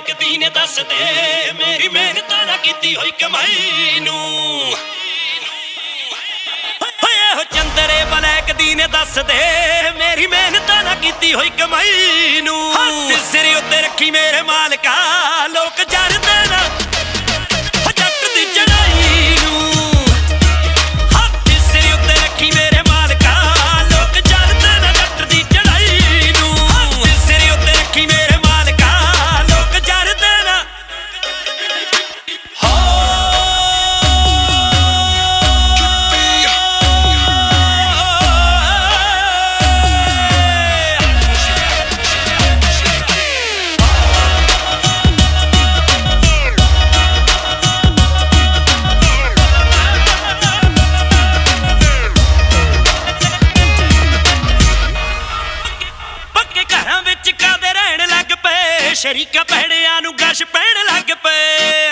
Black ਦੀ ਨੇ ਦੱਸ ਦੇ ਮੇਰੀ ਮਿਹਨਤਾਂ ਨਾ ਕੀਤੀ ਹੋਈ ਕਮਾਈ ਨੂੰ। ਓਏ ਚੰਦਰੇ ਬਲੈਕ ਦੀ ਨੇ ਦੱਸ ਦੇ ਮੇਰੀ ਮਿਹਨਤਾਂ ਨਾ ਕੀਤੀ ਹੋਈ ਕਮਾਈ ਨੂੰ। ਹੱਥ ਸਿਰ ਉੱਤੇ ਰੱਖੀ ਮੇਰੇ ਮਾਲਕਾ ਲੋਕ ਜਰਦੇ ਨਾ ਜੱਟ ਦੀ ਚੜਾਈ ਨੂੰ। ਹੱਥ ਸਿਰ ਉੱਤੇ ਰੱਖੀ ਮੇਰੇ ਮਾਲਕਾ ਲੋਕ ਜਰਦੇ ਨਾ ਜੱਟ ਦੀ ਚੜਾਈ ਨੂੰ। ਹੱਥ ਸਿਰ ਉੱਤੇ ਰੱਖੀ ਮੇਰੇ ਮਾਲਕਾ ਲੋਕ ਜਰਦੇ ਨਾ ਸ਼ਰੀਕਾ ਭੈੜਿਆਂ ਨੂੰ ਗਸ਼ ਪੈਣ ਲੱਗ ਪਏ।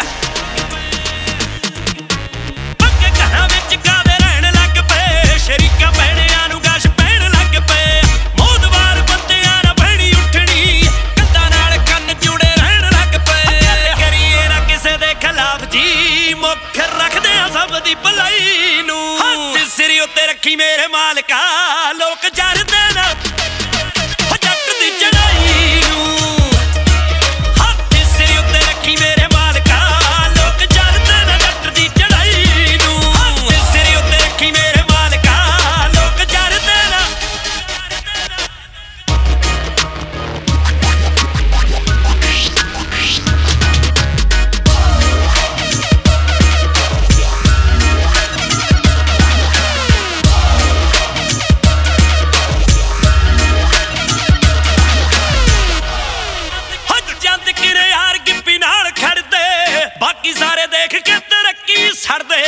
ਪੱਕੇ ਘਰਾਂ ਵਿੱਚ ਕਾਦੇ ਰਹਿਣ ਲੱਗ ਪਏ। ਸ਼ਰੀਕਾ ਭੈੜਿਆਂ ਨੂੰ ਗਸ਼ ਪੈਣ ਲੱਗ ਪਏ। ਮੋਦਵਾਰ ਬੰਦਿਆਂ ਨਾਲ ਬਹਿਣੀ ਉੱਠਣੀ ਕੰਧਾਂ ਨਾਲ ਕੰਨ ਜੁੜੇ ਰਹਿਣ ਲੱਗ ਪਏ। ਗੱਲ ਕਰੀਏ ਨਾ ਕਿਸੇ ਦੇ ਖਿਲਾਫ ਜੀ ਮੁੱਖ ਰੱਖਦੇ ਆ ਸਭ ਦੀ ਭਲਾਈ ਨੂੰ। ਹੱਥ ਸਿਰ ਉੱਤੇ ਰੱਖੀ ਮੇਰੇ ਮਾਲਕਾ ਲੋਕ ਜਰਦੇ ਨਾ ਜੱਟ ਦੀ ਚੜਾਈ ਨੂੰ। ਮੇਰੇ ਮਾਲਕਾ ਲੋਕ ਜਰਦੇ ਨਾ ਜੱਟ ਦੀ ਚੜਾਈ ਨੂੰ। ਹੱਥ ਸਿਰ ਉੱਤੇ ਰੱਖੀ ਮੇਰੇ ਮਾਲਕਾ ਲੋਕ ਜਰਦੇ ਨਾ ਜੰਦ ਕਿਰੇ ਯਾਰ ਗਿੱਪੀ ਨਾਲ ਖੜਦੇ ਬਾਕੀ ਸਾਰੇ ਦੇਖ ਕੇ ਤਰੱਕੀ ਛੱਡਦੇ।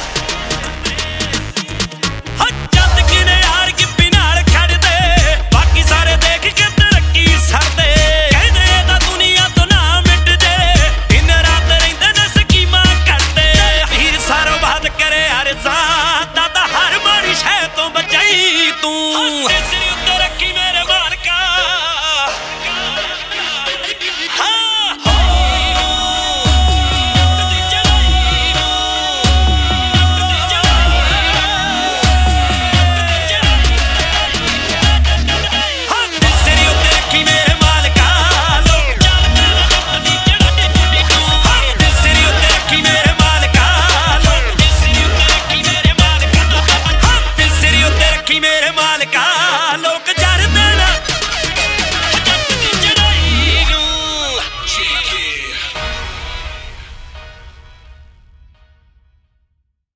ਜੰਦ ਕਿਰੇ ਯਾਰ ਗਿੱਪੀ ਨਾਲ ਖੜਦੇ ਬਾਕੀ ਸਾਰੇ ਦੇਖ ਕੇ ਤਰੱਕੀ ਛੱਡਦੇ। ਕਹਿੰਦੇ ਤਾਂ ਦੁਨੀਆ ਤੋਂ ਨਾ ਮਿਟ ਜੇ ਦਿਨ ਰਾਤ ਰਹਿੰਦੇ ਨੇ ਸਕੀਮਾਂ ਕਰਦੇ। ਹੀਰ ਸਾਰੋਂ ਬਾਤ ਕਰੇ ਅਰਜ਼ਾਂ ਤਾਂ ਹਰ ਮਾੜੀ ਸ਼ੈ ਤੋਂ ਬਚਾਈ ਤੂੰ। ਸਿਰ ਉੱਤੇ ਰੱਖੀ ਮੇਰੇ ਮਾਲਕਾ ਮੇਰੇ